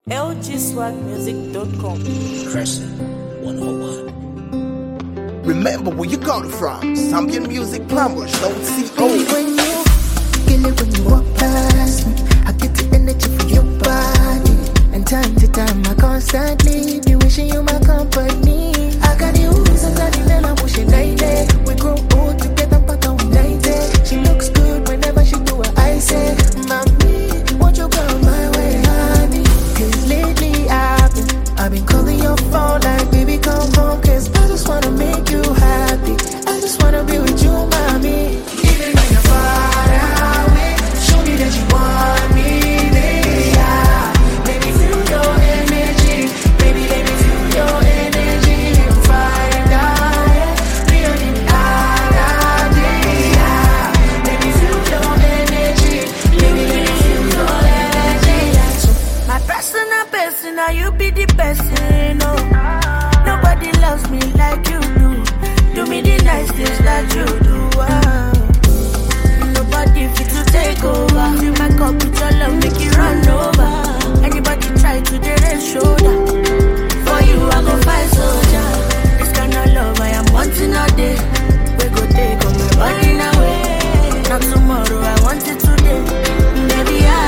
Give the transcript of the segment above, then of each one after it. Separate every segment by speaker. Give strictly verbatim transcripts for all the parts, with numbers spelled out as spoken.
Speaker 1: L G swag music dot com.
Speaker 2: Crescent one oh one.
Speaker 3: Remember where you got it from. Zambian Music Plumbers, don't see
Speaker 4: Baby, when you feel it when you walk past me, I get the energy from your body. And time to time, I constantly be wishing you my company. I got you, sometimes then I'm wishing lady. We grow old together, but I'm united. She looks good whenever she do what I say. Mommy, won't you come my way, honey? Cause lately I've been, I've been calling your phone like, baby, come home. Cause I just wanna make you happy. I just wanna be with you, mommy. Even when you're far away, show me that you want me, baby. Yeah. Let me feel your energy, baby. Let me feel your energy. You find out, yeah. We don't need other day, yeah. Let me feel your energy, baby. Let me feel your energy. Yeah. So my personal person, now you be the person, no. Nobody loves me like you do. Do me the nice things that you do. Wow. Nobody fit to take over. Fill my cup with your love, make it run over. Anybody try to get a shoulder. For you, I go fight soldier. This kind of love I am wanting all day. We go take all my body away. Not tomorrow, I want it today. Baby, I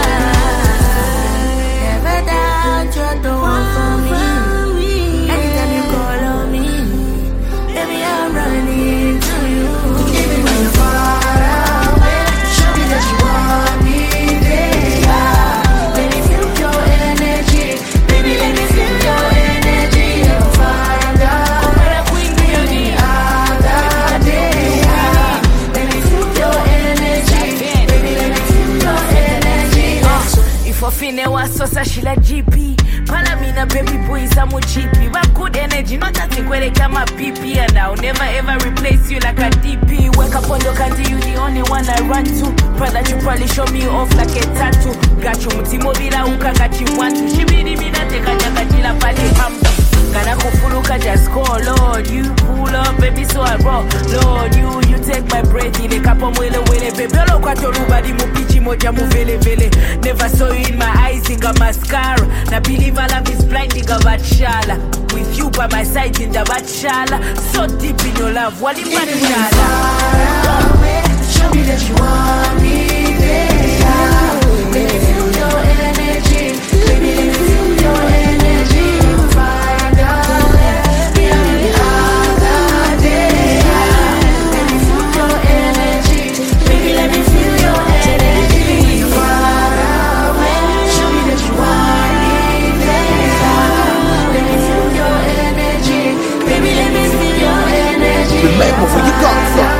Speaker 4: never doubt you're the one for me. Anytime you call on me, baby, I'm running to you. Even when you're far away, show me that you want me there. Let me feel your energy, baby, let me feel your energy. You'll find out we need the other day. Let me feel your energy, baby, let me feel your energy.
Speaker 5: If I feel was so she like G P. Palamina baby boy is a mo G P. What good energy, not that thing where they come a P P. And I'll never ever replace you like a D P. Wake up on your candy, you the only one I run to. Brother, you probably show me off like a tattoo. Got you mutimo bila uka got you want to. She be the mina teka jaga jila pali hambu. Kana kufuluka just call, Lord. You pull up, baby, so I roll. Lord, you, you take my breath in a kapo mwele wele. Baby, olo kwa torubadi mupichi moja muvele vele. Never saw you in my eyes, in a mascara. Na believe I love is blinding a bachala. With you by my side in the bachala. So deep in your love, what in bachala?
Speaker 4: Show me that you want me there. Let me feel your energy, baby, let me feel your energy. You'll find out, yeah. We are the other day. Let me feel your energy, baby, let me feel your energy. When you're far away, show me that you want me there. Let me feel your energy, baby, let me feel your energy.
Speaker 3: Remember where you got it from.